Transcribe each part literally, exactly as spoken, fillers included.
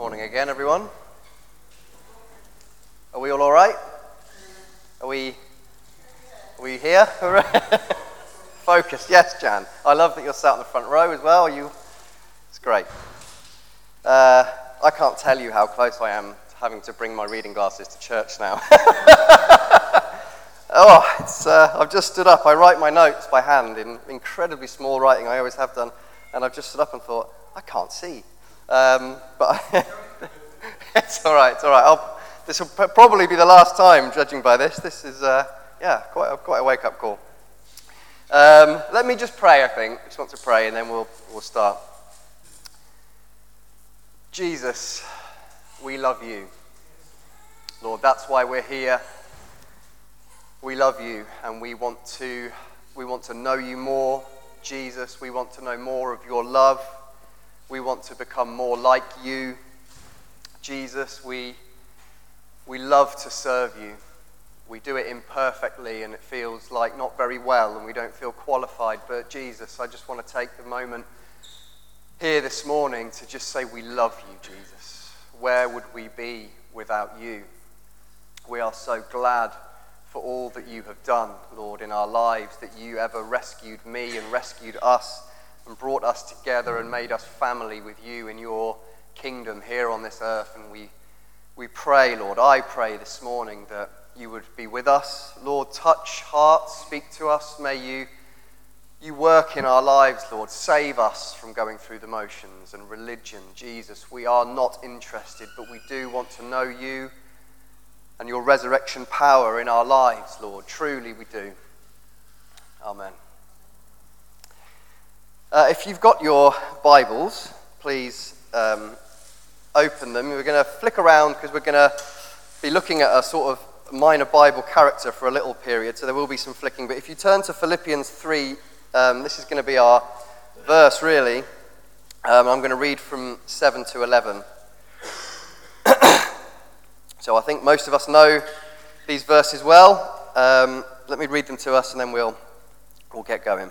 Morning again, everyone. Are we all all right? Are we, are we here? Focused, yes, Jan. I love that you're sat in the front row as well. You, it's great. Uh, I can't tell you how close I am to having to bring my reading glasses to church now. oh, it's. Uh, I've just stood up. I write my notes by hand in incredibly small writing. I always have done, and I've just stood up and thought, I can't see. Um, but it's all right. It's all right. I'll, this will p- probably be the last time, judging by this. This is, uh, yeah, quite a, quite a wake-up call. Um, let me just pray. I think I just want to pray, and then we'll we'll start. Jesus, we love you, Lord. That's why we're here. We love you, and we want to we want to know you more, Jesus. We want to know more of your love. We want to become more like you. Jesus, we we love to serve you. We do it imperfectly and it feels like not very well and we don't feel qualified. But Jesus, I just want to take the moment here this morning to just say we love you, Jesus. Where would we be without you? We are so glad for all that you have done, Lord, in our lives, that you ever rescued me and rescued us and brought us together and made us family with you in your kingdom here on this earth. And we we pray, Lord, I pray this morning that you would be with us. Lord, touch hearts, speak to us. May you, you work in our lives, Lord. Save us from going through the motions and religion. Jesus, we are not interested, but we do want to know you and your resurrection power in our lives, Lord. Truly we do. Amen. Uh, if you've got your Bibles, please um, open them. We're going to flick around because we're going to be looking at a sort of minor Bible character for a little period, so there will be some flicking. But if you turn to Philippians three, um, this is going to be our verse, really. Um, I'm going to read from seven to eleven. So I think most of us know these verses well. Um, let me read them to us and then we'll, we'll get going.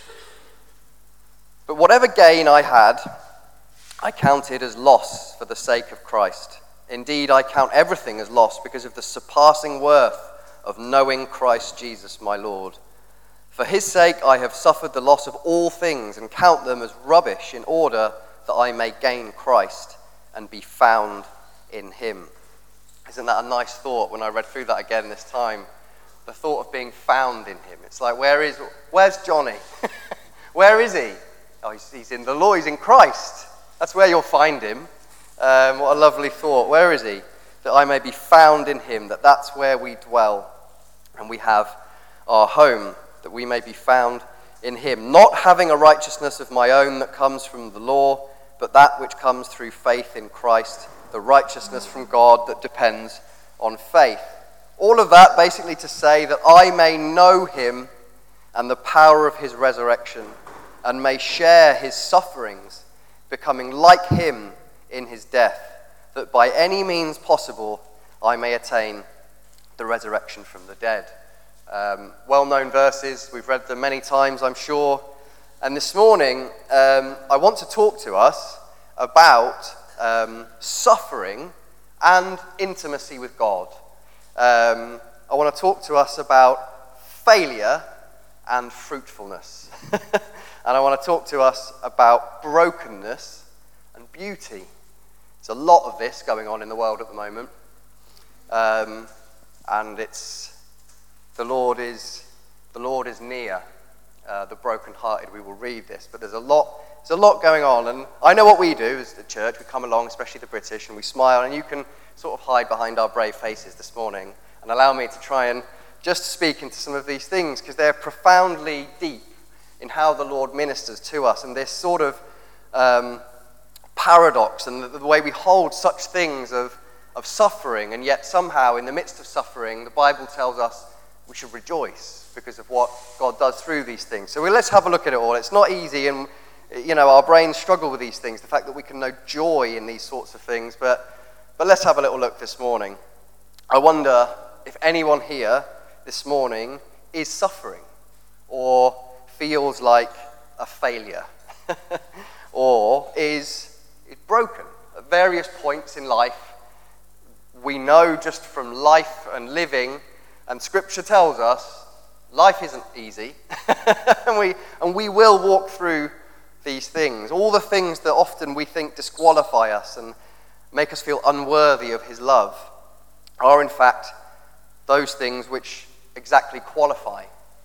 But whatever gain I had, I counted as loss for the sake of Christ. Indeed, I count everything as loss because of the surpassing worth of knowing Christ Jesus my Lord. For his sake I have suffered the loss of all things and count them as rubbish in order that I may gain Christ and be found in him. Isn't that a nice thought when I read through that again this time? The thought of being found in him. It's like, where is, where's Johnny? Where is he? Oh, he's, he's in the Lord, he's in Christ. That's where you'll find him. Um, what a lovely thought. Where is he? That I may be found in him, that that's where we dwell and we have our home, that we may be found in him. Not having a righteousness of my own that comes from the law, but that which comes through faith in Christ, the righteousness from God that depends on faith. All of that basically to say that I may know him and the power of his resurrection, and may share his sufferings, becoming like him in his death, that by any means possible I may attain the resurrection from the dead. Um, well-known verses, we've read them many times, I'm sure. And this morning, um, I want to talk to us about um, suffering and intimacy with God. Um, I want to talk to us about failure and fruitfulness. And I want to talk to us about brokenness and beauty. There's a lot of this going on in the world at the moment. Um, and it's, the Lord is, the Lord is near uh, the brokenhearted. We will read this, but there's a lot, there's a lot going on. And I know what we do as the church. We come along, especially the British, and we smile. And you can sort of hide behind our brave faces this morning and allow me to try and just speak into some of these things because they're profoundly deep in how the Lord ministers to us, and this sort of um, paradox and the, the way we hold such things of, of suffering, and yet somehow in the midst of suffering, the Bible tells us we should rejoice because of what God does through these things. So well, let's have a look at it all. It's not easy, and you know our brains struggle with these things, the fact that we can know joy in these sorts of things, but, but let's have a little look this morning. I wonder if anyone here this morning is suffering or feels like a failure or is, is broken at At various points in life, we know just from life and living, and Scripture tells us, life isn't easy, and we and we will walk through these things. All the things that often we think disqualify us and make us feel unworthy of his love are in fact those things which exactly qualify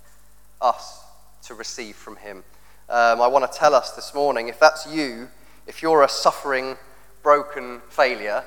us to receive from him. Um, I want to tell us this morning, if that's you, if you're a suffering, broken failure,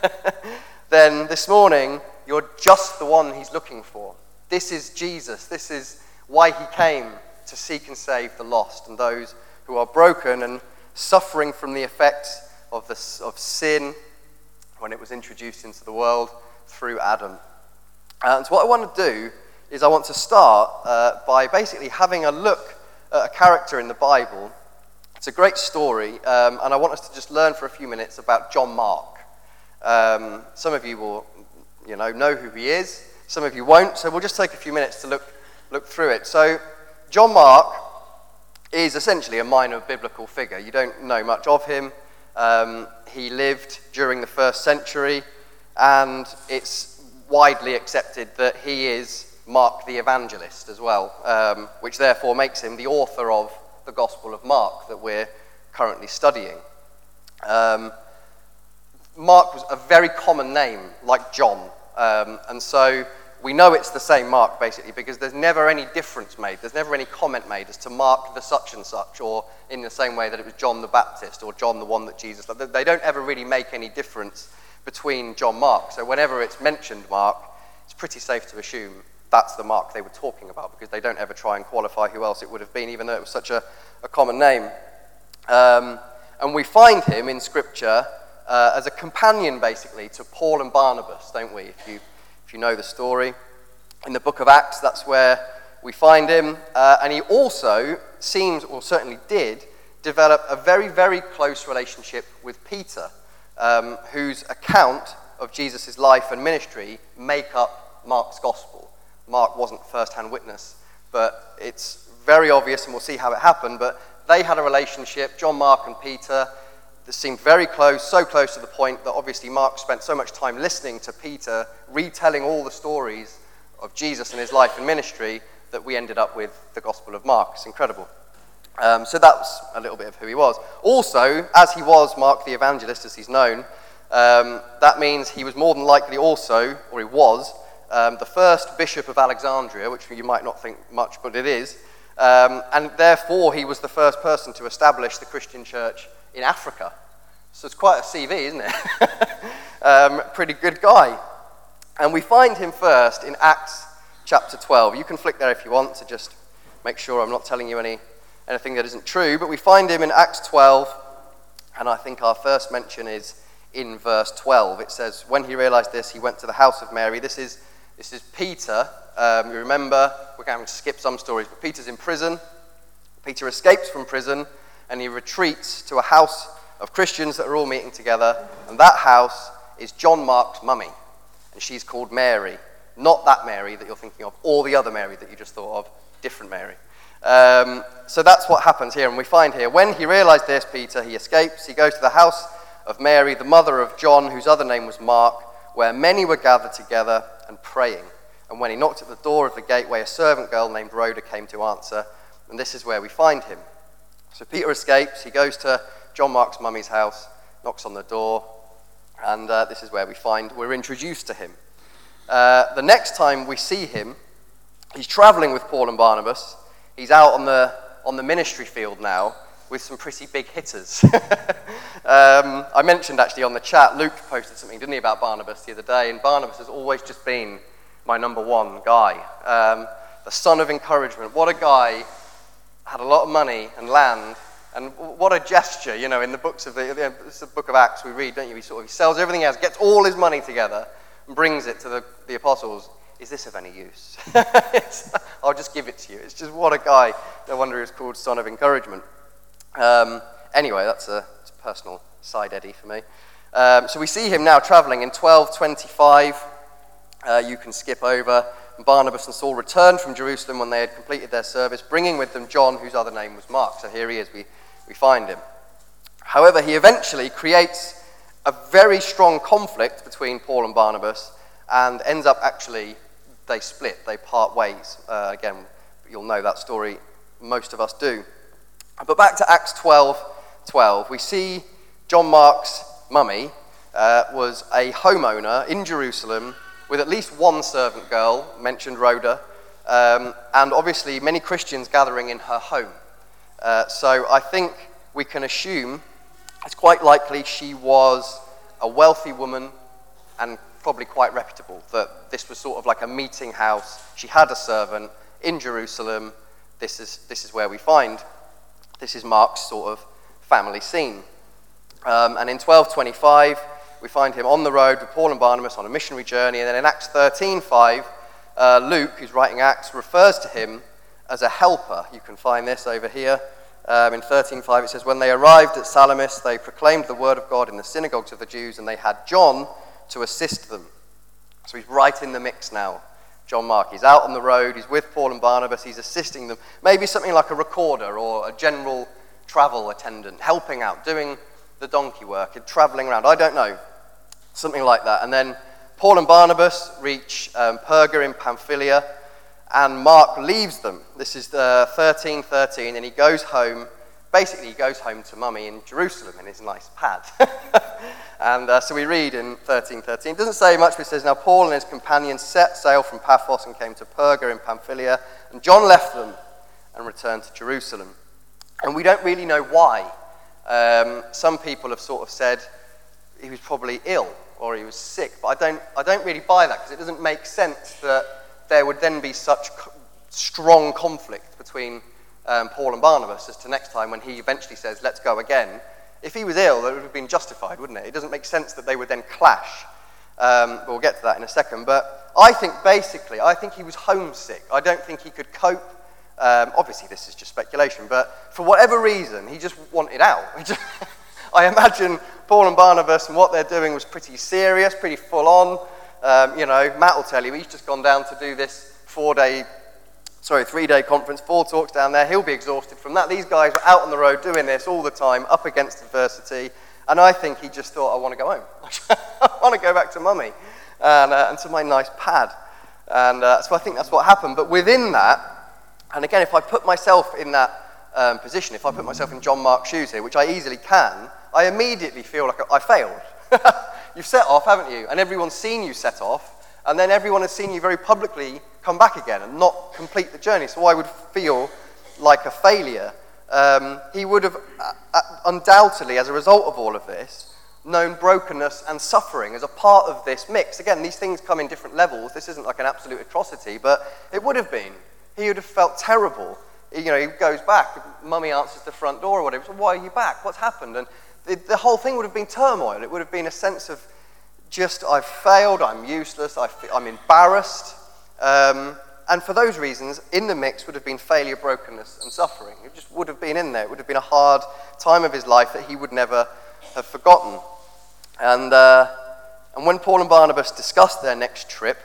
then this morning you're just the one he's looking for. This is Jesus. This is why he came, to seek and save the lost and those who are broken and suffering from the effects of, the, of sin when it was introduced into the world through Adam. And so what I want to do is I want to start uh, by basically having a look at a character in the Bible. It's a great story, um, and I want us to just learn for a few minutes about John Mark. Um, some of you will, you know, know who he is. Some of you won't, so we'll just take a few minutes to look look through it. So, John Mark is essentially a minor biblical figure. You don't know much of him. Um, he lived during the first century, and it's widely accepted that he is Mark the Evangelist as well, um, which therefore makes him the author of the Gospel of Mark that we're currently studying. Um, Mark was a very common name, like John, um, and so we know it's the same Mark, basically, because there's never any difference made. There's never any comment made as to Mark the such and such, or in the same way that it was John the Baptist, or John the one that Jesus loved. They don't ever really make any difference between John Mark. So whenever it's mentioned Mark, it's pretty safe to assume that's the Mark they were talking about, because they don't ever try and qualify who else it would have been, even though it was such a, a common name. Um, and we find him in Scripture uh, as a companion, basically, to Paul and Barnabas, don't we? If you if you know the story. In the book of Acts, that's where we find him. Uh, and he also seems, or certainly did, develop a very, very close relationship with Peter, um, whose account of Jesus' life and ministry make up Mark's gospel. Mark wasn't first-hand witness, but it's very obvious, and we'll see how it happened, but they had a relationship, John Mark and Peter, that seemed very close, so close to the point that obviously Mark spent so much time listening to Peter, retelling all the stories of Jesus and his life and ministry, that we ended up with the Gospel of Mark. It's incredible. Um, so that's a little bit of who he was. Also, as he was Mark the Evangelist, as he's known, um, that means he was more than likely also, or he was, um, the first bishop of Alexandria, which you might not think much, but it is, um, and therefore he was the first person to establish the Christian church in Africa. So it's quite a C V, isn't it? um, pretty good guy. And we find him first in Acts chapter twelve. You can flick there if you want to just make sure I'm not telling you any anything that isn't true. But we find him in Acts twelve, and I think our first mention is in verse twelve. It says, when he realized this, he went to the house of Mary. This is this is Peter. Um, you remember, we're going to skip some stories, but Peter's in prison. Peter escapes from prison, and he retreats to a house of Christians that are all meeting together, and that house is John Mark's mummy, and she's called Mary. Not that Mary that you're thinking of, or the other Mary that you just thought of, different Mary. Um, so that's what happens here, and we find here, when he realized this, Peter, he escapes, he goes to the house of Mary, the mother of John, whose other name was Mark, where many were gathered together and praying. And when he knocked at the door of the gateway, a servant girl named Rhoda came to answer, and this is where we find him. So Peter escapes, he goes to John Mark's mummy's house, knocks on the door, and uh, this is where we find, we're introduced to him. Uh, the next time we see him, he's traveling with Paul and Barnabas. He's out on the on the ministry field now with some pretty big hitters. um, I mentioned actually on the chat, Luke posted something, didn't he, about Barnabas the other day, and Barnabas has always just been my number one guy. Um, the son of encouragement. What a guy, had a lot of money and land, and what a gesture, you know, in the books of the, the, the book of Acts we read, don't you? He sort of he sells everything he has, gets all his money together, and brings it to the, the apostles. Is this of any use? I'll just give it to you. It's just, what a guy. No wonder he was called Son of Encouragement. Um, anyway, that's a, that's a personal side eddy for me. Um, so we see him now traveling in twelve twenty-five. Uh, you can skip over. Barnabas and Saul returned from Jerusalem when they had completed their service, bringing with them John, whose other name was Mark. So here he is. We, we find him. However, he eventually creates a very strong conflict between Paul and Barnabas, and ends up actually, they split, they part ways. Uh, again, you'll know that story, most of us do. But back to Acts twelve twelve, we see John Mark's mummy uh, was a homeowner in Jerusalem with at least one servant girl, mentioned Rhoda, um, and obviously many Christians gathering in her home. Uh, so I think we can assume it's quite likely she was a wealthy woman and probably quite reputable, that this was sort of like a meeting house. She had a servant in Jerusalem. This is this is where we find, this is Mark's sort of family scene. Um, and in twelve twenty-five, we find him on the road with Paul and Barnabas on a missionary journey. And then in Acts thirteen five, uh, Luke, who's writing Acts, refers to him as a helper. You can find this over here. Um, in thirteen five, it says, when they arrived at Salamis, they proclaimed the word of God in the synagogues of the Jews, and they had John to assist them. So he's right in the mix now, John Mark. He's out on the road, he's with Paul and Barnabas, he's assisting them. Maybe something like a recorder or a general travel attendant, helping out, doing the donkey work, and traveling around. I don't know. Something like that. And then Paul and Barnabas reach um, Perga in Pamphylia, and Mark leaves them. This is uh, thirteen thirteen, and he goes home. Basically, he goes home to mummy in Jerusalem in his nice pad. and uh, so we read in thirteen thirteen. It doesn't say much, but it says, now Paul and his companions set sail from Paphos and came to Perga in Pamphylia, and John left them and returned to Jerusalem. And we don't really know why. Um, some people have sort of said he was probably ill or he was sick, but I don't, I don't really buy that, because it doesn't make sense that there would then be such co- strong conflict between um, Paul and Barnabas as to next time when he eventually says, let's go again. If he was ill, that would have been justified, wouldn't it? It doesn't make sense that they would then clash. Um, we'll get to that in a second. But I think basically, I think he was homesick. I don't think he could cope. Um, obviously, this is just speculation, but for whatever reason, he just wanted out. He just I imagine Paul and Barnabas and what they're doing was pretty serious, pretty full on. Um, you know, Matt will tell you, he's just gone down to do this four-day, sorry, three-day conference, four talks down there. He'll be exhausted from that. These guys were out on the road doing this all the time, up against adversity, and I think he just thought, I want to go home. I want to go back to mummy and, uh, and to my nice pad. And uh, so I think that's what happened. But within that, and again, if I put myself in that um, position, if I put myself in John Mark's shoes here, which I easily can, I immediately feel like I failed. You've set off, haven't you? And everyone's seen you set off, and then everyone has seen you very publicly come back again and not complete the journey. So I would feel like a failure. Um, he would have uh, undoubtedly, as a result of all of this, known brokenness and suffering as a part of this mix. Again, these things come in different levels. This isn't like an absolute atrocity, but it would have been. He would have felt terrible. You know, he goes back, mummy answers the front door or whatever. So why are you back? What's happened? And the, the whole thing would have been turmoil. It would have been a sense of just, I've failed, I'm useless, I fe- I'm embarrassed. Um, and for those reasons, in the mix would have been failure, brokenness, and suffering. It just would have been in there. It would have been a hard time of his life that he would never have forgotten. And, uh, and when Paul and Barnabas discuss their next trip,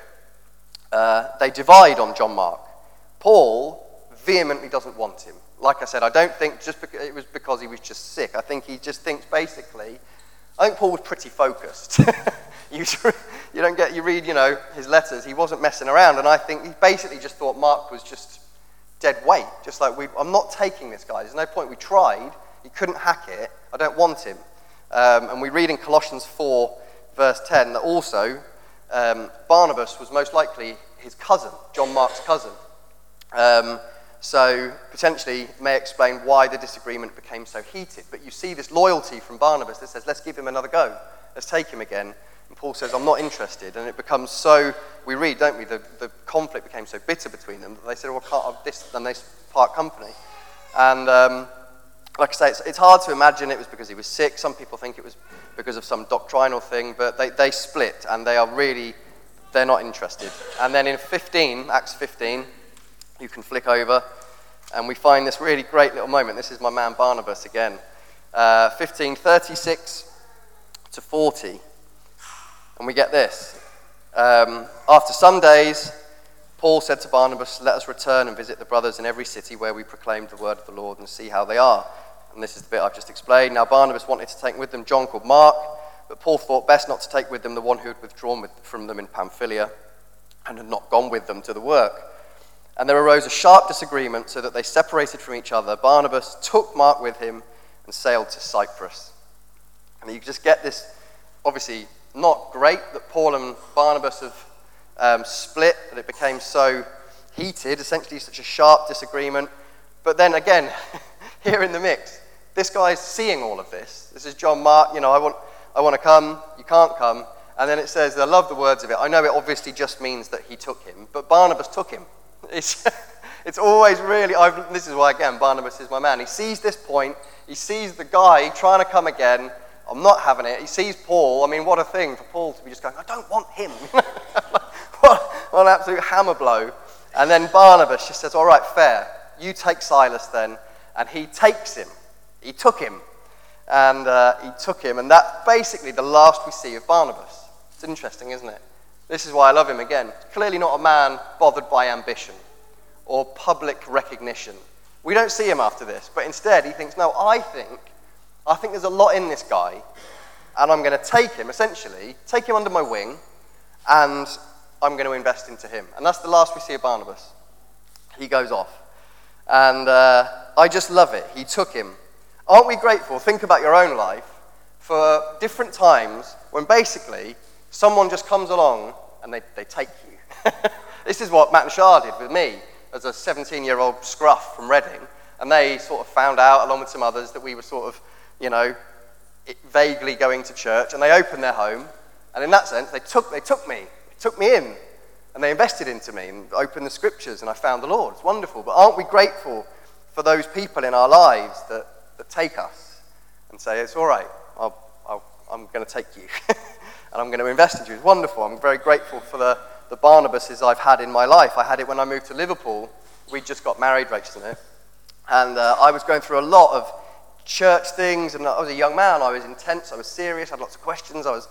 uh, they divide on John Mark. Paul vehemently doesn't want him. Like I said, I don't think just because it was because he was just sick. I think he just thinks basically, I think Paul was pretty focused. you, you don't get, you read, you know, his letters, he wasn't messing around, and I think he basically just thought Mark was just dead weight. Just like, we, I'm not taking this guy. There's no point. We tried. He couldn't hack it. I don't want him. Um, and we read in Colossians four, verse ten, that also um, Barnabas was most likely his cousin, John Mark's cousin. Um, so potentially may explain why the disagreement became so heated. But you see this loyalty from Barnabas that says, let's give him another go. Let's take him again. And Paul says, I'm not interested. And it becomes so, we read, don't we, the, the conflict became so bitter between them that they said, well, can't have this, and they part company. And um, like I say, it's, it's hard to imagine it was because he was sick. Some people think it was because of some doctrinal thing, but they, they split, and they are really, they're not interested. And then in fifteen, Acts fifteen, you can flick over, and we find this really great little moment. This is my man Barnabas again. Uh, fifteen, thirty-six to forty. And we get this. Um, After some days, Paul said to Barnabas, let us return and visit the brothers in every city where we proclaimed the word of the Lord and see how they are. And this is the bit I've just explained. Now Barnabas wanted to take with them John called Mark. but Paul thought best not to take with them the one who had withdrawn with, from them in Pamphylia and had not gone with them to the work. And there arose a sharp disagreement, so that they separated from each other. Barnabas took Mark with him and sailed to Cyprus. And you just get this, obviously not great that Paul and Barnabas have um, split, that it became so heated, essentially such a sharp disagreement. But then again, here in the mix, this guy's seeing all of this. This is John Mark, you know, I want, I want to come, you can't come. And then it says, I love the words of it. I know it obviously just means that he took him, but Barnabas took him. It's, it's always really, I've, this is why, again, Barnabas is my man. He sees this point, he sees the guy trying to come again. I'm not having it. He sees Paul. I mean, what a thing for Paul to be just going, I don't want him. what, what an absolute hammer blow. And then Barnabas just says, all right, fair. You take Silas then. And he takes him. He took him. And uh, he took him. And that's basically the last we see of Barnabas. It's interesting, isn't it? This is why I love him again. Clearly not a man bothered by ambition or public recognition. We don't see him after this, but instead he thinks, no, I think, I think there's a lot in this guy, and I'm going to take him, essentially, take him under my wing, and I'm going to invest into him. And that's the last we see of Barnabas. He goes off. And uh, I just love it. He took him. Aren't we grateful? Think about your own life for different times when basically someone just comes along and they, they take you. This is what Matt and Shah did with me as a seventeen-year-old scruff from Reading. And they sort of found out, along with some others, that we were sort of, you know, vaguely going to church. And they opened their home. And in that sense, they took, they took me. They took me in. And they invested into me and opened the scriptures. And I found the Lord. It's wonderful. But aren't we grateful for those people in our lives that, that take us and say, it's all right, I'll, I'll, I'm going to take you. And I'm going to invest in you. It's wonderful. I'm very grateful for the, the Barnabases I've had in my life. I had it when I moved to Liverpool. We just got married, Rachel and I. And uh, I was going through a lot of church things. And I was a young man. I was intense. I was serious. I had lots of questions. I was,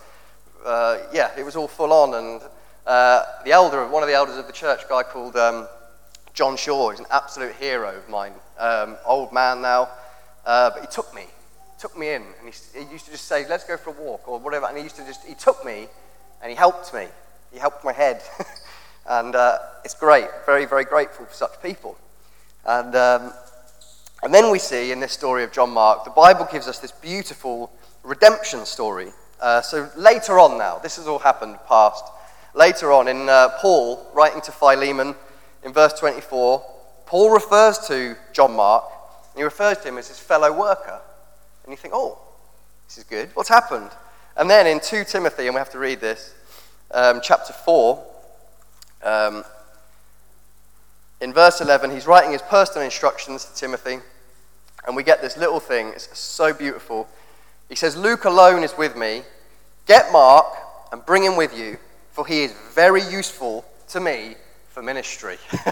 uh, yeah, it was all full on. And uh, the elder, one of the elders of the church, a guy called um, John Shaw, he's an absolute hero of mine. Um, old man now. Uh, but he took me. took me in, and he, he used to just say, let's go for a walk, or whatever, and he used to just, he took me, and he helped me. He helped my head. And uh, it's great. Very, very grateful for such people. And um, and then we see in this story of John Mark, the Bible gives us this beautiful redemption story. Uh, so later on now, this has all happened past. Later on, in uh, Paul, writing to Philemon, in verse twenty-four, Paul refers to John Mark, and he refers to him as his fellow worker. And you think, oh, this is good. What's happened? And then in Second Timothy, and we have to read this, um, chapter four, um, in verse eleven, he's writing his personal instructions to Timothy, and we get this little thing. It's so beautiful. He says, Luke alone is with me. Get Mark and bring him with you, for he is very useful to me for ministry.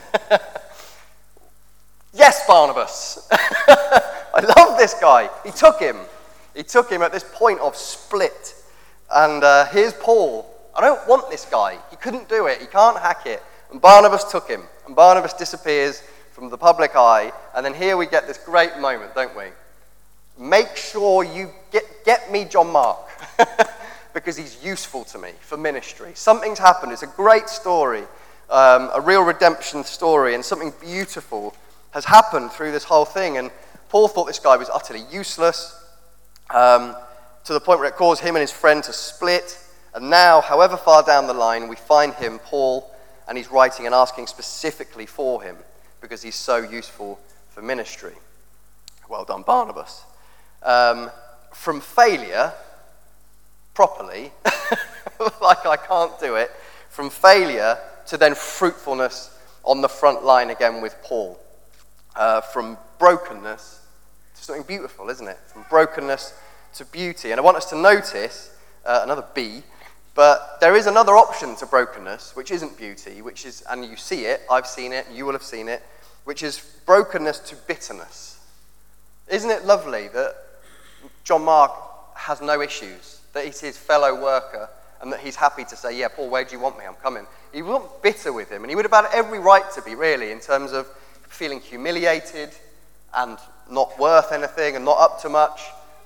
Yes, Barnabas. I love this guy. He took him. He took him at this point of split. And uh, here's Paul. I don't want this guy. He couldn't do it. He can't hack it. And Barnabas took him. And Barnabas disappears from the public eye. And then here we get this great moment, don't we? Make sure you get, get me John Mark. Because he's useful to me for ministry. Something's happened. It's a great story. Um, a real redemption story. And something beautiful has happened through this whole thing. And Paul thought this guy was utterly useless, um, to the point where it caused him and his friend to split. And now, however far down the line, we find him, Paul, and he's writing and asking specifically for him because he's so useful for ministry. Well done, Barnabas. Um, from failure, properly, like I can't do it, from failure to then fruitfulness on the front line again with Paul. Uh, from brokenness to something beautiful, isn't it? From brokenness to beauty. And I want us to notice, uh, another B, but there is another option to brokenness, which isn't beauty, which is, and you see it, I've seen it, you will have seen it, which is brokenness to bitterness. Isn't it lovely that John Mark has no issues, that he's his fellow worker, and that he's happy to say, yeah, Paul, where do you want me? I'm coming. He wasn't bitter with him, and he would have had every right to be, really, in terms of feeling humiliated and not worth anything and not up to much.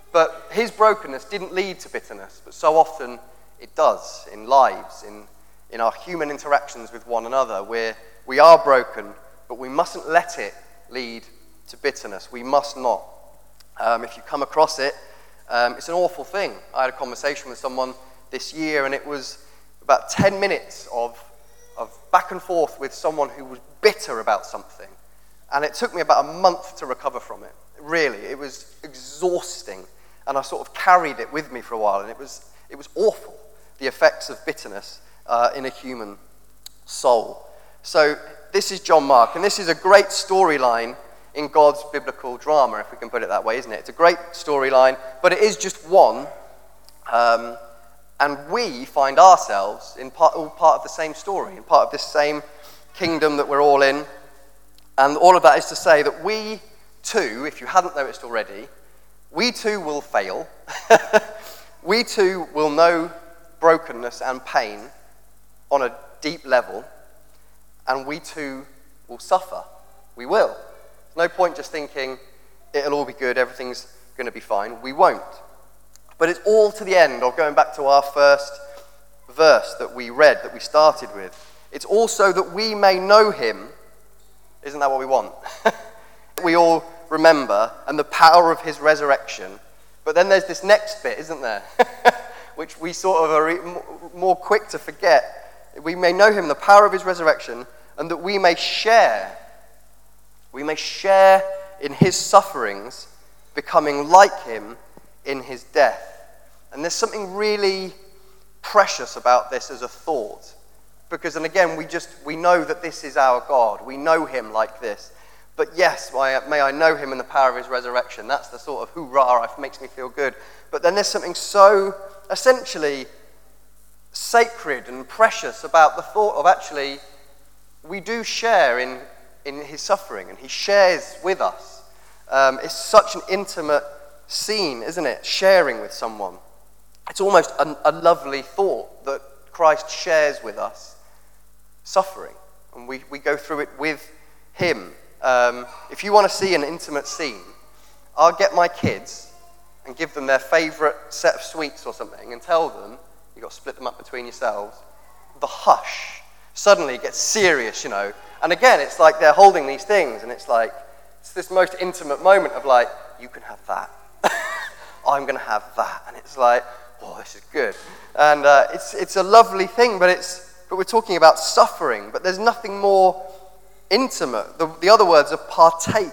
But his brokenness didn't lead to bitterness, but so often it does in lives, in, in our human interactions with one another, where we are broken, but we mustn't let it lead to bitterness. We must not. Um, if you come across it, um, it's an awful thing. I had a conversation with someone this year, and it was about ten minutes of, of back and forth with someone who was bitter about something. And it took me about a month to recover from it. Really, it was exhausting. And I sort of carried it with me for a while, and it was it was awful, the effects of bitterness uh, in a human soul. So this is John Mark, and this is a great storyline in God's biblical drama, if we can put it that way, isn't it? It's a great storyline, but it is just one, um, and we find ourselves in part, all part of the same story, in part of this same kingdom that we're all in. And all of that is to say that we too, if you hadn't noticed already, we too will fail. We too will know brokenness and pain on a deep level, and we too will suffer. We will. There's no point just thinking it'll all be good, everything's going to be fine. We won't. But it's all to the end, or going back to our first verse that we read, that we started with. It's also that we may know him. Isn't that what we want? We all remember, and the power of his resurrection. But then there's this next bit, isn't there? Which we sort of are more quick to forget. We may know him, the power of his resurrection, and that we may share. We may share in his sufferings, becoming like him in his death. And there's something really precious about this as a thought. Because, and again, we just, we know that this is our God. We know him like this. But yes, may I know him in the power of his resurrection. That's the sort of hoorah, it makes me feel good. But then there's something so essentially sacred and precious about the thought of actually we do share in, in his suffering, and he shares with us. Um, it's such an intimate scene, isn't it? Sharing with someone. It's almost a, a lovely thought that Christ shares with us suffering, and we, we go through it with him. Um, if you want to see an intimate scene, I'll get my kids and give them their favourite set of sweets or something and tell them, you've got to split them up between yourselves. The hush suddenly gets serious, you know. And again, it's like they're holding these things, and it's like, it's this most intimate moment of like, you can have that. I'm going to have that. And it's like, oh, this is good. And uh, it's it's a lovely thing, but it's but we're talking about suffering, but there's nothing more intimate. The, the other words are partake.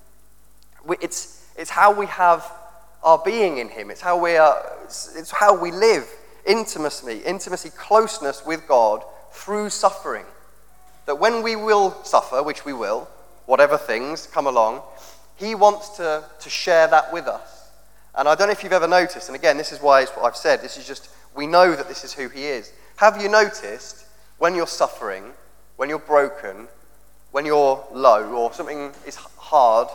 We, it's it's how we have our being in him. It's how we are. It's, it's how we live intimacy, intimacy, closeness with God through suffering. That when we will suffer, which we will, whatever things come along, he wants to, to share that with us. And I don't know if you've ever noticed, and again, this is why it's what I've said, this is just, we know that this is who he is. Have you noticed when you're suffering, when you're broken, when you're low, or something is hard,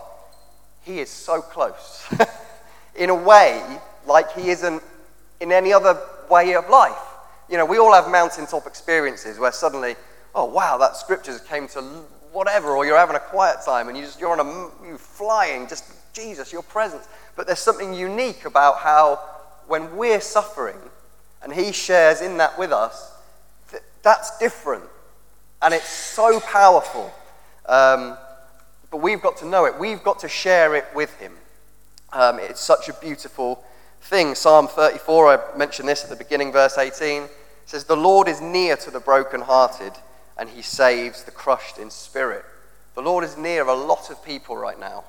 he is so close. In a way, like he isn't in any other way of life. You know, we all have mountaintop experiences where suddenly, oh wow, that scripture came to whatever, or you're having a quiet time and you just, you're on a, you're flying, just Jesus, your presence. But there's something unique about how when we're suffering and he shares in that with us, th- that's different. And it's so powerful. Um, but we've got to know it. We've got to share it with him. Um, it's such a beautiful thing. Psalm thirty-four, I mentioned this at the beginning, verse eighteen. It says, the Lord is near to the brokenhearted, and he saves the crushed in spirit. The Lord is near a lot of people right now.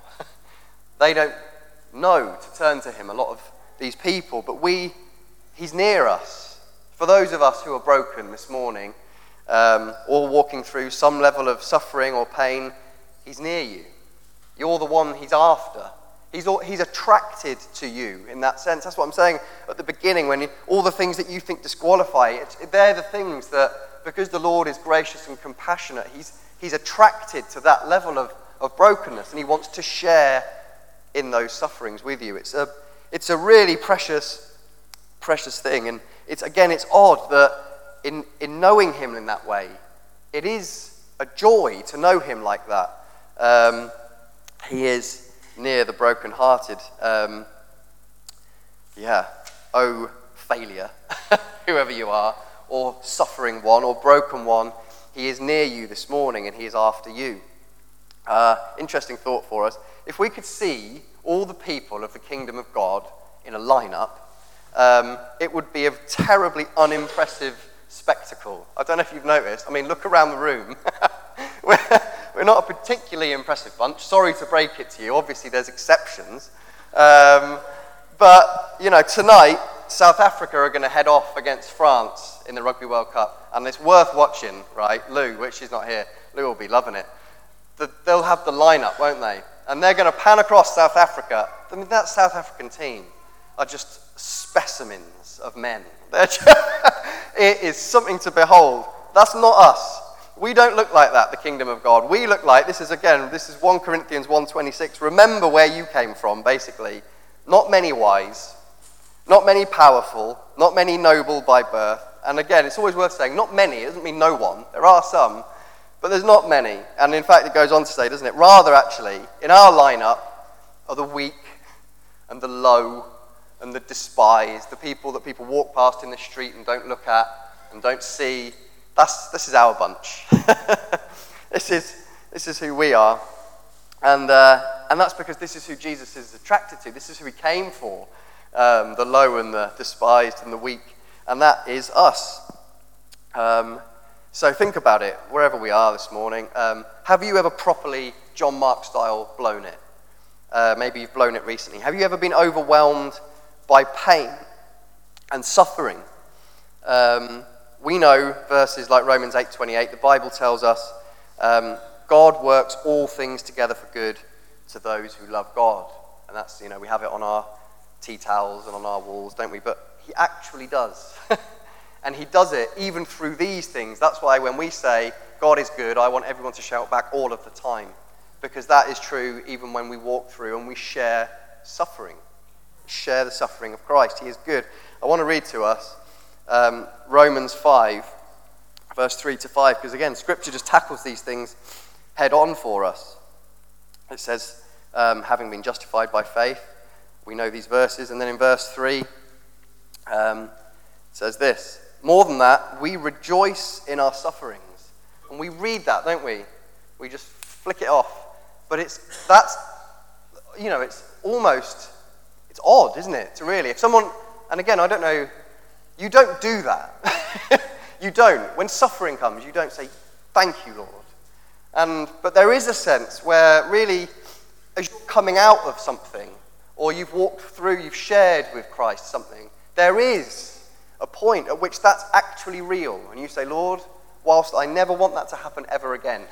They don't know to turn to him, a lot of these people, but we, he's near us. For those of us who are broken this morning, um, or walking through some level of suffering or pain, he's near you. You're the one he's after. He's, all, he's attracted to you in that sense. That's what I'm saying at the beginning, when you, all the things that you think disqualify, it's, they're the things that, because the Lord is gracious and compassionate, he's, he's attracted to that level of, of brokenness, and he wants to share in those sufferings with you. It's a, it's a really precious, precious thing. And it's, again, it's odd that in, in knowing him in that way, it is a joy to know him like that. Um, he is near the brokenhearted. Um, Yeah. Oh, failure, whoever you are, or suffering one, or broken one, he is near you this morning and he is after you. Uh, interesting thought for us. If we could see all the people of the kingdom of God in a lineup, um, it would be a terribly unimpressive spectacle. I don't know if you've noticed. I mean, look around the room. we're, we're not a particularly impressive bunch. Sorry to break it to you. Obviously, there's exceptions. Um, but, you know, tonight, South Africa are going to head off against France in the Rugby World Cup. And it's worth watching, right? Lou, which she's not here. Lou will be loving it. The, they'll have the lineup, won't they? And they're going to pan across South Africa. I mean, that South African team are just specimens of men. Just, it is something to behold. That's not us. We don't look like that, the kingdom of God. We look like, this is again, this is First Corinthians one twenty-six. Remember where you came from, basically. Not many wise, not many powerful, not many noble by birth. And again, it's always worth saying, not many. It doesn't mean no one. There are some. But there's not many. And in fact, it goes on to say, doesn't it? Rather, actually, in our lineup are the weak and the low and the despised, the people that people walk past in the street and don't look at and don't see. That's this is our bunch. this is this is who we are. And uh, and that's because this is who Jesus is attracted to. This is who he came for. Um, the low and the despised and the weak. And that is us. Um So think about it, wherever we are this morning. Um, have you ever properly, John Mark style, blown it? Uh, maybe you've blown it recently. Have you ever been overwhelmed by pain and suffering? Um, we know verses like Romans eight twenty-eight, the Bible tells us, um, God works all things together for good to those who love God. And that's, you know, we have it on our tea towels and on our walls, don't we? But he actually does. And he does it even through these things. That's why when we say, God is good, I want everyone to shout back all of the time. Because that is true even when we walk through and we share suffering. Share the suffering of Christ. He is good. I want to read to us um, Romans five, verse three to five. Because again, Scripture just tackles these things head on for us. It says, um, having been justified by faith, we know these verses. And then in verse three, um, it says this. More than that, we rejoice in our sufferings. And we read that, don't we? We just flick it off. But it's, that's, you know, it's almost, it's odd, isn't it? To really, if someone, and again, I don't know, you don't do that. You don't. When suffering comes, you don't say, thank you, Lord. And, but there is a sense where really, as you're coming out of something, or you've walked through, you've shared with Christ something, there is a point at which that's actually real. And you say, Lord, whilst I never want that to happen ever again,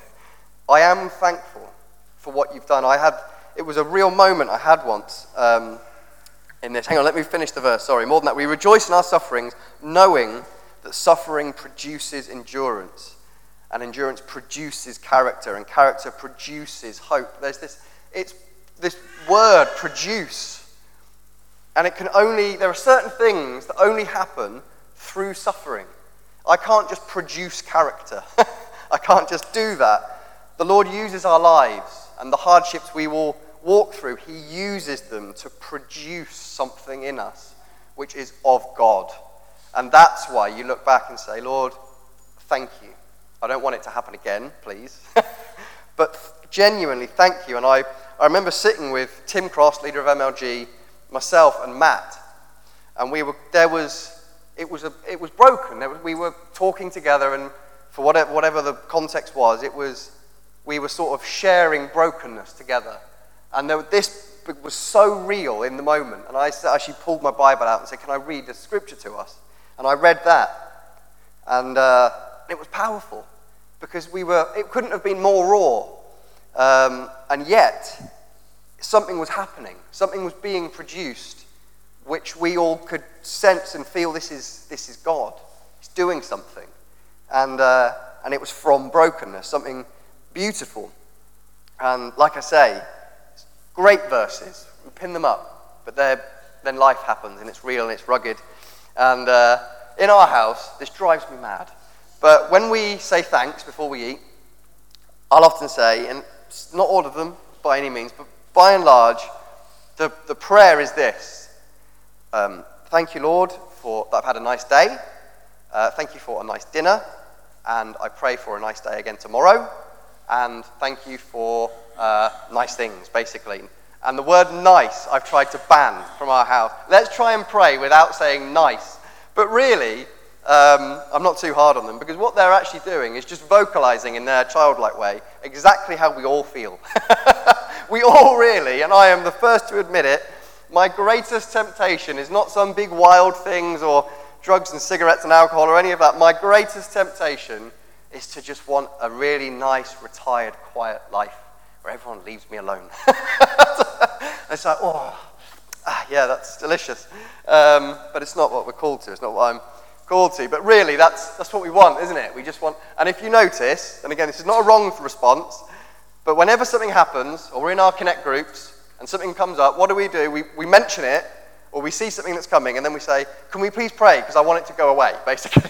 I am thankful for what you've done. I had, it was a real moment I had once um, in this. Hang on, let me finish the verse. Sorry, more than that. We rejoice in our sufferings, knowing that suffering produces endurance. And endurance produces character. And character produces hope. There's this, it's this word, produce. And it can only, there are certain things that only happen through suffering. I can't just produce character. I can't just do that. The Lord uses our lives and the hardships we will walk through. He uses them to produce something in us which is of God. And that's why you look back and say, Lord, thank you. I don't want it to happen again, please. But genuinely, thank you. And I, I remember sitting with Tim Cross, leader of M L G, myself and Matt, and we were there was it was a it was broken. There was, we were talking together, and for whatever whatever the context was, it was we were sort of sharing brokenness together, and there, this was so real in the moment. And I actually pulled my Bible out and said, "Can I read the scripture to us?" And I read that, and uh, it was powerful because we were. It couldn't have been more raw, um, and yet. Something was happening. Something was being produced, which we all could sense and feel. This is this is God. He's doing something, and uh, and it was from brokenness, something beautiful. And like I say, great verses. We pin them up, but then life happens, and it's real and it's rugged. And uh, in our house, this drives me mad. But when we say thanks before we eat, I'll often say, and not all of them by any means, but by and large, the, the prayer is this: um, thank you, Lord, for that I've had a nice day. Uh, thank you for a nice dinner. And I pray for a nice day again tomorrow. And thank you for uh, nice things, basically. And the word nice I've tried to ban from our house. Let's try and pray without saying nice. But really, um, I'm not too hard on them, because what they're actually doing is just vocalizing in their childlike way exactly how we all feel. We all really, and I am the first to admit it, my greatest temptation is not some big wild things or drugs and cigarettes and alcohol or any of that. My greatest temptation is to just want a really nice, retired, quiet life where everyone leaves me alone. It's like, oh, ah, yeah, that's delicious. Um, but it's not what we're called to. It's not what I'm called to. But really, that's that's what we want, isn't it? We just want, and if you notice, and again, this is not a wrong response, but whenever something happens, or we're in our Connect groups, and something comes up, what do we do? We we mention it, or we see something that's coming, and then we say, can we please pray, because I want it to go away, basically.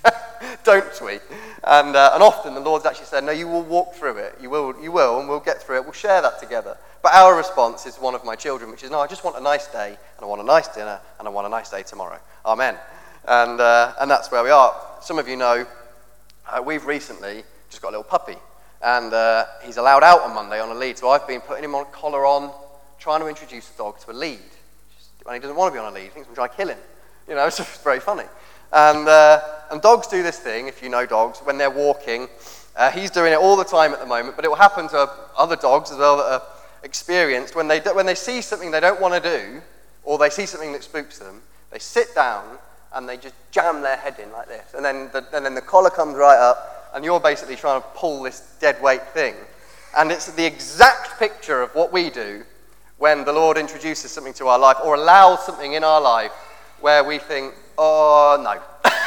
Don't we? And uh, and often the Lord's actually said, no, you will walk through it. You will, you will, and we'll get through it. We'll share that together. But our response is one of my children, which is, no, I just want a nice day, and I want a nice dinner, and I want a nice day tomorrow. Amen. And uh, and that's where we are. Some of you know, uh, we've recently just got a little puppy, and uh, he's allowed out on Monday on a lead. So I've been putting him on a collar on, trying to introduce the dog to a lead. And he doesn't want to be on a lead. He thinks I'm trying to kill him. You know, it's just very funny. And uh, and dogs do this thing, if you know dogs, when they're walking. Uh, he's doing it all the time at the moment, but it will happen to other dogs as well that are experienced. When they do, when they see something they don't want to do, or they see something that spooks them, they sit down and they just jam their head in like this. And then the, and then the collar comes right up, and you're basically trying to pull this dead weight thing. And it's the exact picture of what we do when the Lord introduces something to our life, or allows something in our life where we think, oh, no.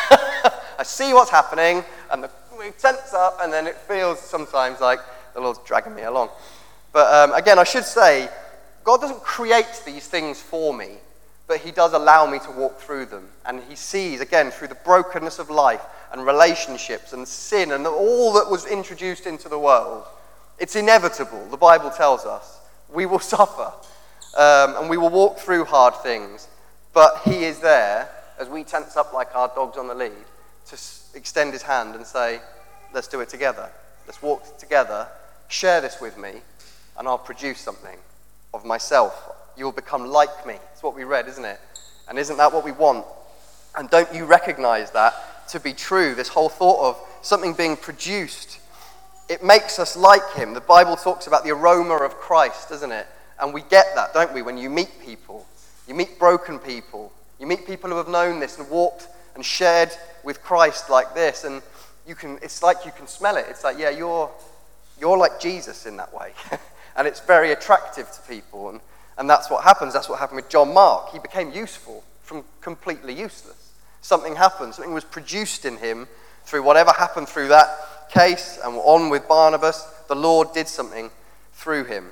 I see what's happening, and the, we tense up, and then it feels sometimes like the Lord's dragging me along. But um, again, I should say, God doesn't create these things for me, but he does allow me to walk through them. And he sees, again, through the brokenness of life and relationships and sin and all that was introduced into the world, it's inevitable, the Bible tells us. We will suffer, um, and we will walk through hard things, but he is there as we tense up like our dogs on the lead to s- extend his hand and say, let's do it together. Let's walk together, share this with me, and I'll produce something of myself. You will become like me. It's what we read, isn't it? And isn't that what we want? And don't you recognize that to be true? This whole thought of something being produced, it makes us like him. The Bible talks about the aroma of Christ, doesn't it? And we get that, don't we, when you meet people. You meet broken people. You meet people who have known this and walked and shared with Christ like this, and you can. It's like you can smell it. It's like, yeah, you're you're like Jesus in that way. And it's very attractive to people, and, and that's what happens. That's what happened with John Mark. He became useful from completely useless. Something happened. Something was produced in him through whatever happened through that case, and on with Barnabas, the Lord did something through him.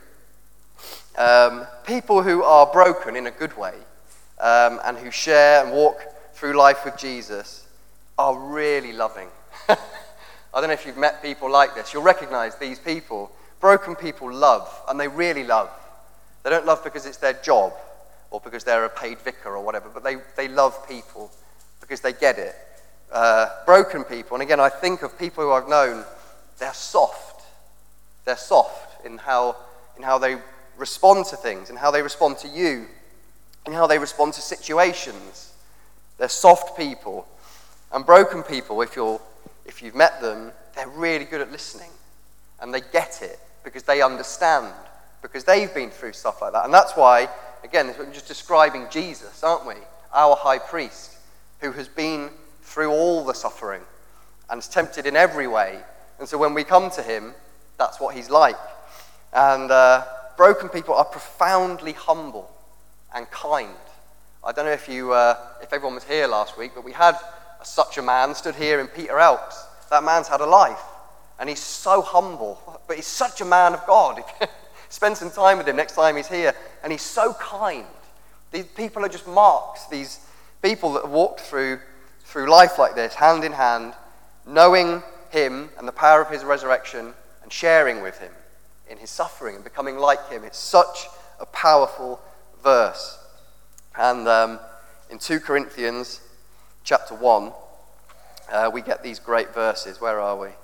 Um, people who are broken in a good way, um, and who share and walk through life with Jesus, are really loving. I don't know if you've met people like this. You'll recognize these people. Broken people love, and they really love. They don't love because it's their job, or because they're a paid vicar or whatever, but they, they love people because they get it. Uh, broken people, and again, I think of people who I've known, they're soft. They're soft in how in how they respond to things, and how they respond to you, and how they respond to situations. They're soft people. And broken people, if you're if you've met them, they're really good at listening. And they get it because they understand, because they've been through stuff like that. And that's why, again, we're just describing Jesus, aren't we? Our high priest, who has been through all the suffering and is tempted in every way. And so when we come to him, that's what he's like. And uh, broken people are profoundly humble and kind. I don't know if you, uh, if everyone was here last week, but we had a, such a man stood here in Peter Elks. That man's had a life, and he's so humble, but he's such a man of God. Spend some time with him next time he's here, and he's so kind. These people are just marks, these people that have walked through, through life like this, hand in hand, knowing him and the power of his resurrection, and sharing with him in his suffering and becoming like him. It's such a powerful verse. And um, in two Corinthians chapter one, uh, we get these great verses. Where are we?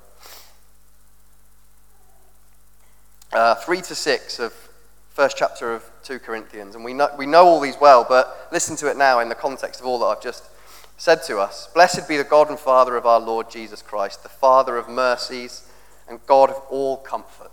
Uh, three to six of first chapter of two Corinthians. And we know, we know all these well, but listen to it now in the context of all that I've just said to us. Blessed be the God and Father of our Lord Jesus Christ, the Father of mercies and God of all comfort.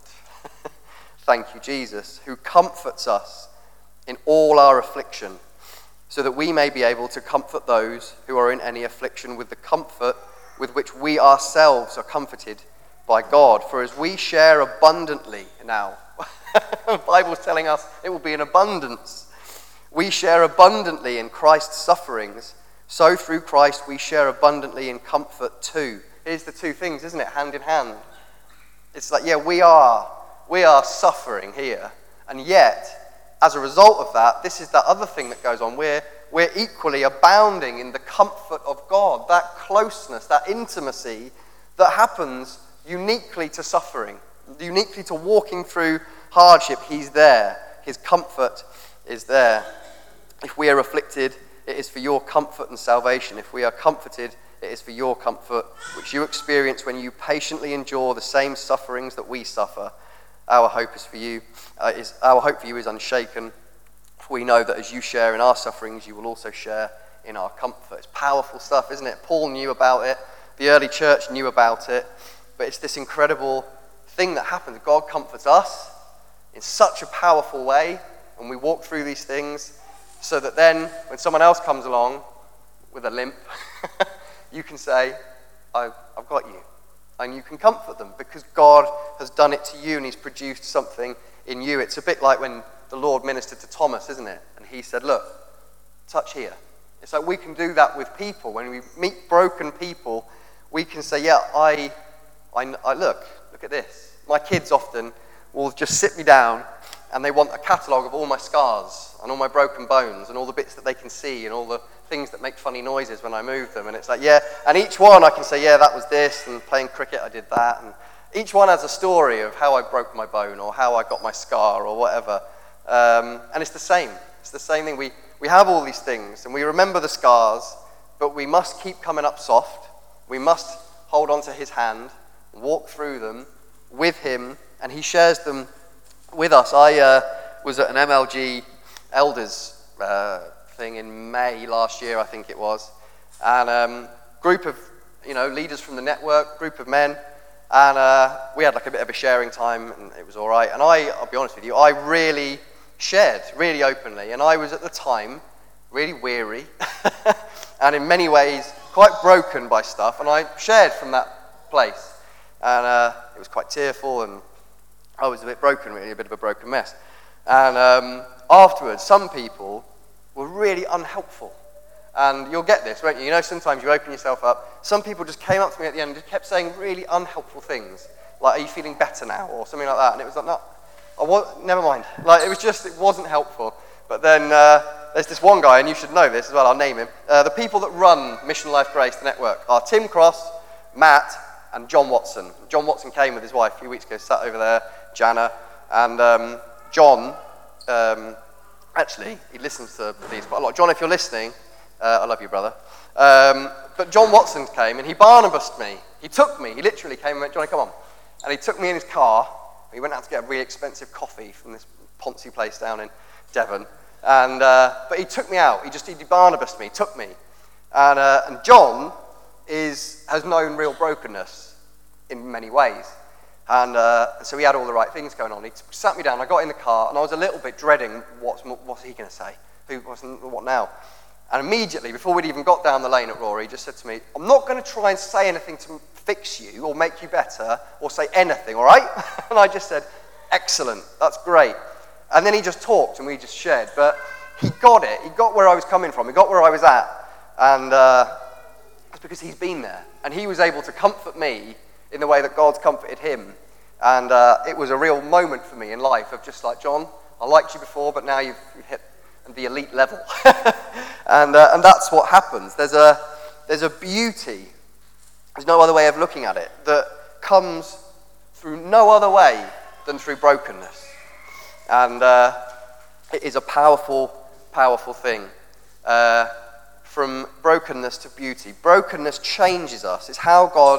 Thank you, Jesus, who comforts us in all our affliction, so that we may be able to comfort those who are in any affliction with the comfort with which we ourselves are comforted by God. For as we share abundantly now, the Bible's telling us it will be in abundance. We share abundantly in Christ's sufferings, so through Christ we share abundantly in comfort too. Here's the two things, isn't it? Hand in hand. It's like, yeah, we are, we are suffering here, and yet, as a result of that, this is that other thing that goes on. We're, we're equally abounding in the comfort of God, that closeness, that intimacy that happens uniquely to suffering, uniquely to walking through hardship. He's there. His comfort is there. If we are afflicted, it is for your comfort and salvation. If we are comforted, it is for your comfort, which you experience when you patiently endure the same sufferings that we suffer. Our hope is for you. Uh, is our hope for you is unshaken. We know that as you share in our sufferings, you will also share in our comfort. It's powerful stuff, isn't it? Paul knew about it. The early church knew about it. But it's this incredible thing that happens. God comforts us in such a powerful way when we walk through these things, so that then when someone else comes along with a limp, you can say, I've, I've got you. And you can comfort them because God has done it to you and he's produced something in you. It's a bit like when the Lord ministered to Thomas, isn't it? And he said, look, touch here. It's like we can do that with people. When we meet broken people, we can say, yeah, I, I, I look, look at this. My kids often will just sit me down and they want a catalogue of all my scars and all my broken bones and all the bits that they can see and all the things that make funny noises when I move them. And it's like, yeah, and each one I can say, yeah, that was this, and playing cricket I did that. And each one has a story of how I broke my bone or how I got my scar or whatever. Um, and it's the same. It's the same thing. We, we have all these things and we remember the scars, but we must keep coming up soft. We must hold on to his hand, walk through them with him, and he shares them with us. I uh, was at an M L G elders uh, thing in May last year, I think it was, and um, group of you know leaders from the network, group of men, and uh, we had like a bit of a sharing time, and it was all right. And I, I'll be honest with you, I really shared, really openly, and I was at the time really weary, and in many ways quite broken by stuff, and I shared from that place, and uh, it was quite tearful, and I was a bit broken, really, a bit of a broken mess. And um, afterwards, some people were really unhelpful. And you'll get this, won't you? You know, sometimes you open yourself up. Some people just came up to me at the end and just kept saying really unhelpful things. Like, are you feeling better now? Or something like that. And it was like, no, I was, never mind. Like, it was just, it wasn't helpful. But then uh, there's this one guy, and you should know this as well, I'll name him. Uh, the people that run Mission Life Grace, the network, are Tim Cross, Matt, and John Watson. John Watson came with his wife a few weeks ago, sat over there, Jana, and um, John, um, actually, he listens to these quite a lot. John, if you're listening, uh, I love you, brother. Um, but John Watson came, and he Barnabased me. He took me. He literally came and went, Johnny, come on. And he took me in his car. We went out to get a really expensive coffee from this Ponzi place down in Devon. And uh, but he took me out. He just he Barnabased me, took me. And, uh, and John is has known real brokenness in many ways. And uh, so he had all the right things going on. He sat me down, I got in the car, and I was a little bit dreading what's, what's he going to say? Who, what's, what now? And immediately, before we'd even got down the lane at Rory, he just said to me, I'm not going to try and say anything to fix you or make you better or say anything, all right? And I just said, excellent, that's great. And then he just talked and we just shared. But he got it. He got where I was coming from. He got where I was at. And uh, it's because he's been there. And he was able to comfort me in the way that God's comforted him. And uh, it was a real moment for me in life of just like, John, I liked you before, but now you've, you've hit the elite level. and uh, and that's what happens. There's a there's a beauty, there's no other way of looking at it, that comes through no other way than through brokenness. And uh, it is a powerful, powerful thing. Uh, from brokenness to beauty. Brokenness changes us. It's how God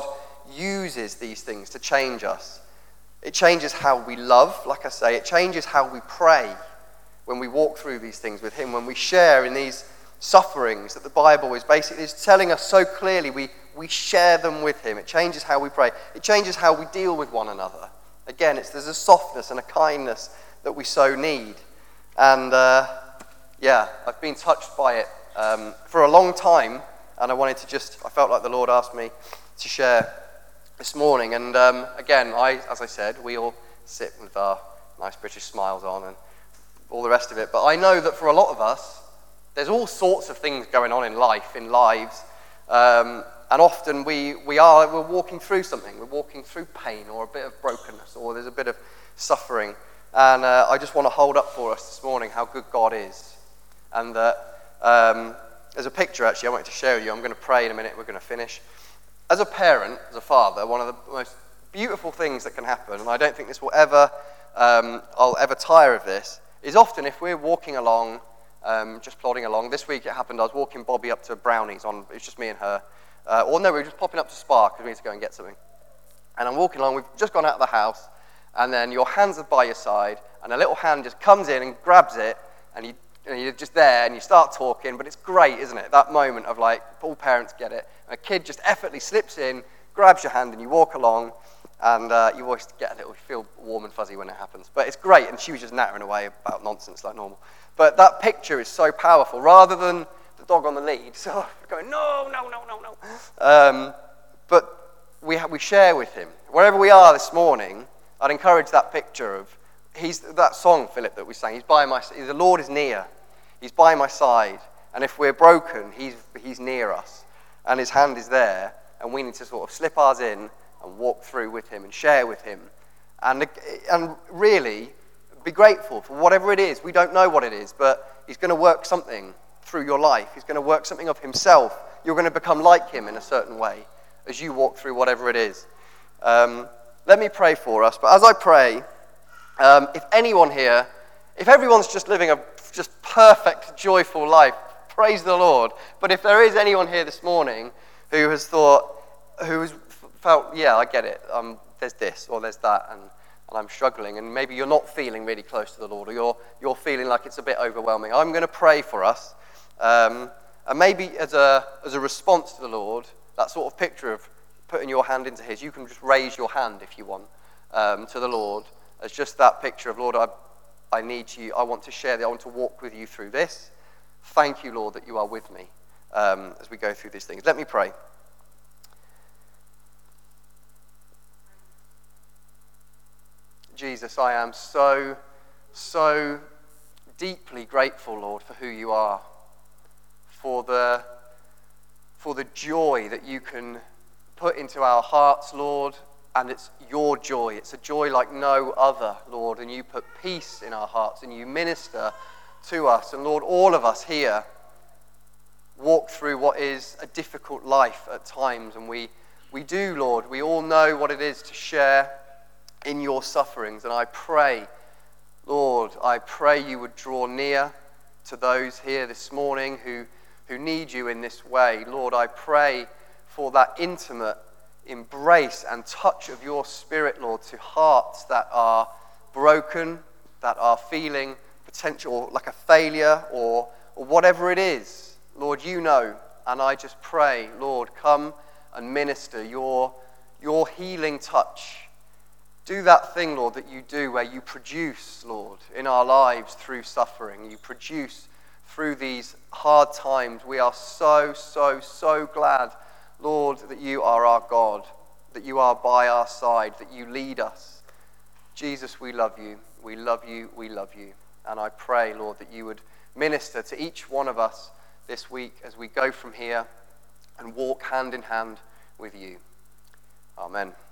uses these things to change us. It changes how we love, like I say. It changes how we pray when we walk through these things with him, when we share in these sufferings that the Bible is basically is telling us so clearly. We, we share them with him. It changes how we pray. It changes how we deal with one another. Again, it's, there's a softness and a kindness that we so need. And uh, yeah, I've been touched by it um, for a long time, and I wanted to just, I felt like the Lord asked me to share this morning. And um, again, I, as I said, we all sit with our nice British smiles on and all the rest of it. But I know that for a lot of us, there's all sorts of things going on in life, in lives, um, and often we, we are, we're walking through something. We're walking through pain or a bit of brokenness, or there's a bit of suffering. And uh, I just want to hold up for us this morning how good God is. And that um, there's a picture, actually, I wanted to share with you. I'm going to pray in a minute. We're going to finish. As a parent, as a father, one of the most beautiful things that can happen, and I don't think this will ever, um, I'll ever tire of this, is often if we're walking along, um, just plodding along. This week it happened, I was walking Bobby up to Brownies, on, it was just me and her. Uh, or no, we were just popping up to Spark because we need to go and get something. And I'm walking along, we've just gone out of the house, and then your hands are by your side, and a little hand just comes in and grabs it, and you And you're just there and you start talking, but it's great, isn't it? That moment of like, all parents get it. And a kid just effortlessly slips in, grabs your hand, and you walk along, and uh, you always get a little, feel warm and fuzzy when it happens. But it's great, and she was just nattering away about nonsense like normal. But that picture is so powerful, rather than the dog on the lead, so going, no, no, no, no, no. Um, but we, ha- we share with him. Wherever we are this morning, I'd encourage that picture of, he's that song, Philip, that we sang, he's by my side, the Lord is near. He's by my side, and if we're broken, he's he's near us, and his hand is there, and we need to sort of slip ours in and walk through with him and share with him, and and really be grateful for whatever it is. We don't know what it is, but he's going to work something through your life. He's going to work something of himself. You're going to become like him in a certain way as you walk through whatever it is. Um, let me pray for us, but as I pray, um, if anyone here, if everyone's just living a just perfect, joyful life, praise the Lord. But if there is anyone here this morning who has thought, who has felt, yeah, I get it, um, there's this or there's that, and, and I'm struggling, and maybe you're not feeling really close to the Lord, or you're you're feeling like it's a bit overwhelming, I'm going to pray for us, um, and maybe as a as a response to the Lord, that sort of picture of putting your hand into his, you can just raise your hand if you want um, to the Lord, as just that picture of, Lord, I I need you, I want to share, I want to walk with you through this. Thank you, Lord, that you are with me um, as we go through these things. Let me pray. Jesus, I am so, so deeply grateful, Lord, for who you are, for the, for the joy that you can put into our hearts, Lord. And it's your joy. It's a joy like no other, Lord. And you put peace in our hearts and you minister to us. And Lord, all of us here walk through what is a difficult life at times. And we, we do, Lord. We all know what it is to share in your sufferings. And I pray, Lord, I pray you would draw near to those here this morning who, who need you in this way. Lord, I pray for that intimate embrace and touch of your Spirit, Lord, to hearts that are broken, that are feeling potential like a failure or, or whatever it is. Lord, you know, and I just pray, Lord, come and minister your, your healing touch. Do that thing, Lord, that you do where you produce, Lord, in our lives through suffering. You produce through these hard times. We are so, so, so glad, Lord, that you are our God, that you are by our side, that you lead us. Jesus, we love you, we love you, we love you. And I pray, Lord, that you would minister to each one of us this week as we go from here and walk hand in hand with you. Amen.